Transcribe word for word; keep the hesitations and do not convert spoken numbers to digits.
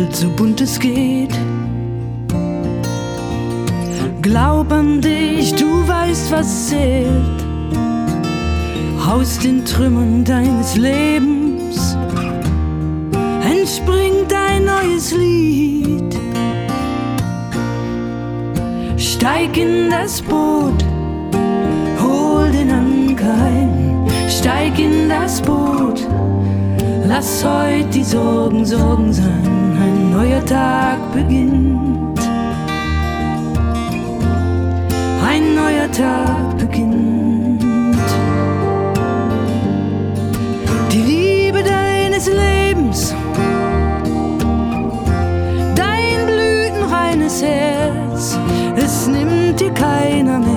Welt so bunt es geht. Glaub an dich, du weißt, was zählt. Aus den Trümmern deines Lebens entspringt ein neues Lied. Steig in das Boot, hol den Anker ein. Steig in das Boot, lass heute die Sorgen Sorgen sein. Ein neuer Tag beginnt. Ein neuer Tag beginnt. Die Liebe deines Lebens, dein blütenreines Herz, es nimmt dir keiner mehr.